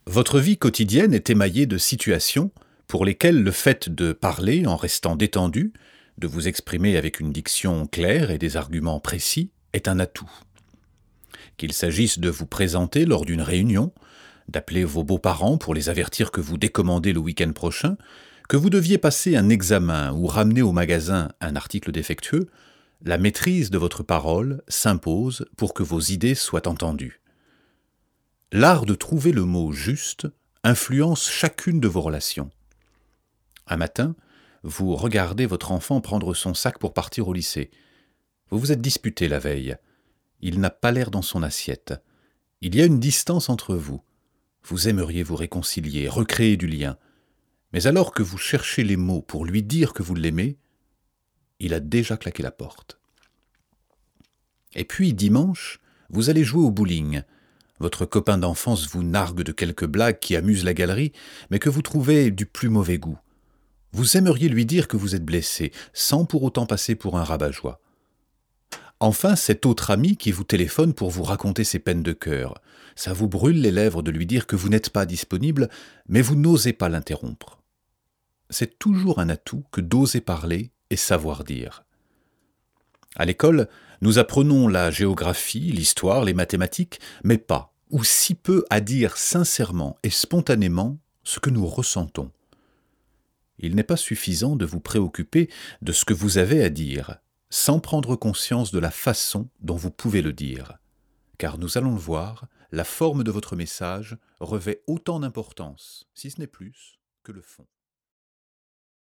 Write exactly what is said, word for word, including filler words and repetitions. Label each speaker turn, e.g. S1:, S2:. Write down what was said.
S1: Votre vie quotidienne est émaillée de situations pour lesquelles le fait de parler en restant détendu, de vous exprimer avec une diction claire et des arguments précis, est un atout. Qu'il s'agisse de vous présenter lors d'une réunion, d'appeler vos beaux-parents pour les avertir que vous décommandez le week-end prochain, que vous deviez passer un examen ou ramener au magasin un article défectueux, la maîtrise de votre parole s'impose pour que vos idées soient entendues. L'art de trouver le mot juste influence chacune de vos relations. Un matin, vous regardez votre enfant prendre son sac pour partir au lycée. Vous vous êtes disputé la veille. Il n'a pas l'air dans son assiette. Il y a une distance entre vous. Vous aimeriez vous réconcilier, recréer du lien. Mais alors que vous cherchez les mots pour lui dire que vous l'aimez, il a déjà claqué la porte. Et puis, dimanche, vous allez jouer au bowling. Votre copain d'enfance vous nargue de quelques blagues qui amusent la galerie, mais que vous trouvez du plus mauvais goût. Vous aimeriez lui dire que vous êtes blessé, sans pour autant passer pour un rabat-joie. Enfin, cet autre ami qui vous téléphone pour vous raconter ses peines de cœur. Ça vous brûle les lèvres de lui dire que vous n'êtes pas disponible, mais vous n'osez pas l'interrompre. C'est toujours un atout que d'oser parler et savoir dire. À l'école, nous apprenons la géographie, l'histoire, les mathématiques, mais pas, ou si peu, à dire sincèrement et spontanément ce que nous ressentons. Il n'est pas suffisant de vous préoccuper de ce que vous avez à dire, sans prendre conscience de la façon dont vous pouvez le dire. Car nous allons le voir, la forme de votre message revêt autant d'importance, si ce n'est plus, que le fond.